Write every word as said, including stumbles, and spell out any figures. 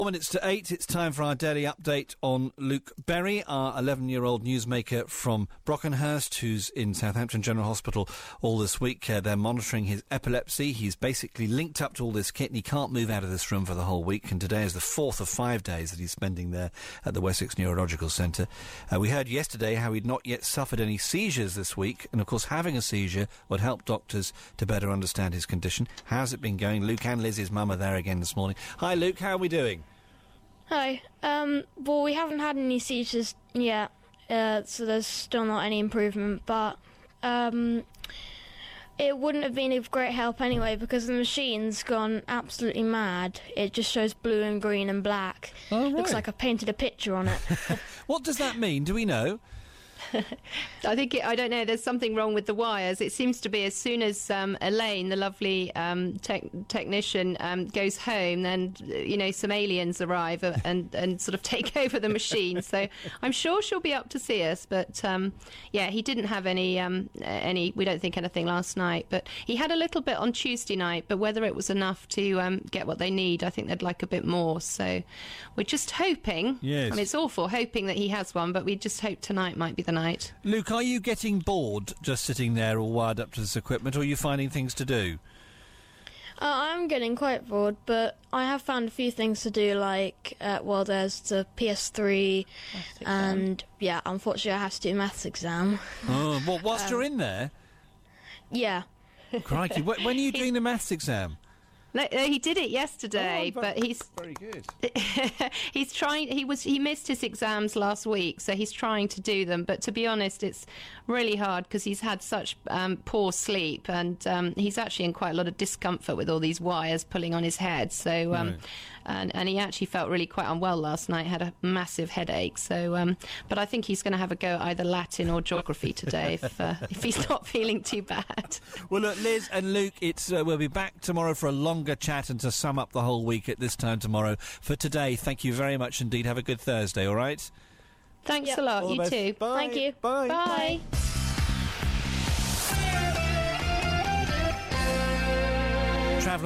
Four minutes to eight, it's time for our daily update on Luke Berry, our eleven-year-old newsmaker from Brockenhurst, who's in Southampton General Hospital all this week. Uh, they're monitoring his epilepsy. He's basically linked up to all this kit and he can't move out of this room for the whole week, and today is the fourth of five days that he's spending there at the Wessex Neurological Centre. Uh, we heard yesterday how he'd not yet suffered any seizures this week, and of course having a seizure would help doctors to better understand his condition. How's it been going? Luke and Lizzie's mum are there again this morning. Hi Luke, how are we doing? Hi. Um, well, we haven't had any seizures yet, uh, so there's still not any improvement, but um, it wouldn't have been of great help anyway because the machine's gone absolutely mad. It just shows blue and green and black. Oh, right. Looks like I painted a picture on it. What does that mean? Do we know? I think, it, I don't know, there's something wrong with the wires. It seems to be as soon as um, Elaine, the lovely um, tech technician, um, goes home, then, you know, some aliens arrive and, and sort of take over the machine. So I'm sure she'll be up to see us. But, um, yeah, he didn't have any, um, any, we don't think anything last night. But he had a little bit on Tuesday night, but whether it was enough to um, get what they need, I think they'd like a bit more. So we're just hoping. Yes. I mean, it's awful hoping that he has one, but we just hope tonight might be the night. Luke, are you getting bored just sitting there all wired up to this equipment, or are you finding things to do? Uh, I'm getting quite bored, but I have found a few things to do, like, uh, well, there's the P S three, and, yeah, unfortunately I have to do a maths exam. Oh, well, whilst um, you're in there? Yeah. Crikey, when are you doing the maths exam? No, no, he did it yesterday, oh, but he's very good. he's trying. He was he missed his exams last week, so he's trying to do them. But to be honest, it's really hard because he's had such um, poor sleep, and um, he's actually in quite a lot of discomfort with all these wires pulling on his head. So, um, right. and and he actually felt really quite unwell last night. Had a massive headache. So, um, but I think he's going to have a go at either Latin or geography today if uh, if he's not feeling too bad. Well, look, Liz and Luke, it's uh, we'll be back tomorrow for a long chat and to sum up the whole week at this time tomorrow. For today, thank you very much indeed. Have a good Thursday, all right? Thanks yep. a lot. All you too. Bye. Thank you. Bye. Bye.